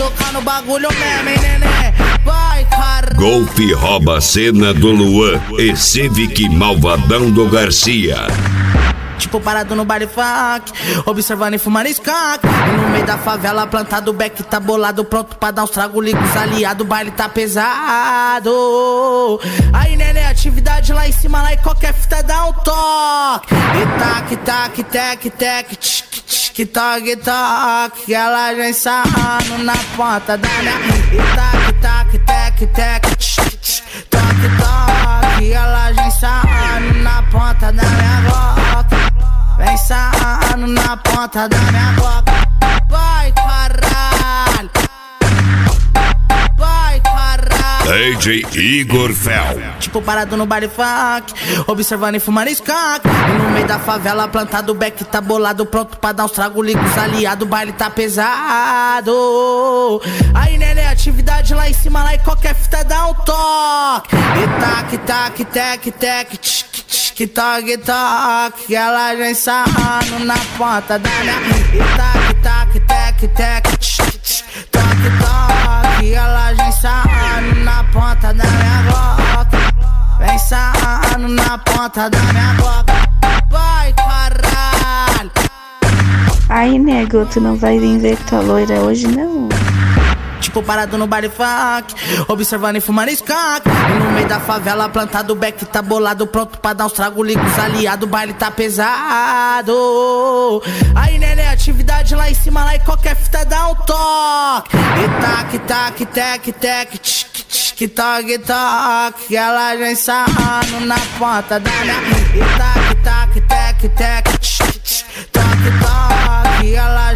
tocar no bagulho mesmo, hein, neném? Vai, caralho. Golpe rouba a cena do Luan e Civic Malvadão do Garcia. Tipo parado no baile funk, observando e fumando skunk. E no meio da favela plantado, o beck tá bolado, pronto pra dar uns trago, liga os aliados, o baile tá pesado. Aí neném, atividade lá em cima, lá e qualquer fita dá um toque. E tac, tac, tec, tec, tch, tch, toque, toque. Ela já ensaiando na ponta da minha. E tac, tac, tec, tec, tch, tch, toque, toque. Ela já ensaiando na ponta da minha boca. Vem sarrando na ponta da minha boca. Vai, caralho. Vai, caralho. DJ Igor Fel. Tipo parado no baile funk, observando e fumando skunk. E no meio da favela plantado, o beck tá bolado, pronto pra dar uns trago, liga os aliados, o baile tá pesado. Aí neném, atividade lá em cima, lá e qualquer fita dá um toque. E tac, tac, tec, tec, tch, que toque, toque, ela já ensaiando na ponta da minha. E tac, tac, tec, tec, toque, toque, ela já ensaiando na ponta da minha boca. Vem ensaiando na ponta da minha boca. Vai, caralho. Aí, nego, tu não vai vir ver tua loira hoje, não? Tipo parado no baile funk, observando e fumando skunk. E no meio da favela plantado, o beck tá bolado, pronto pra dar uns trago, liga os aliados, o baile tá pesado. Aí neném, atividade lá em cima, lá e qualquer fita dá um toque. E tac, tac, tec, tec, tch, tch, toque, toque. Ela já ensaiando na ponta da minha. E tac, tac, tec, tec, tch, toque, toque. Ela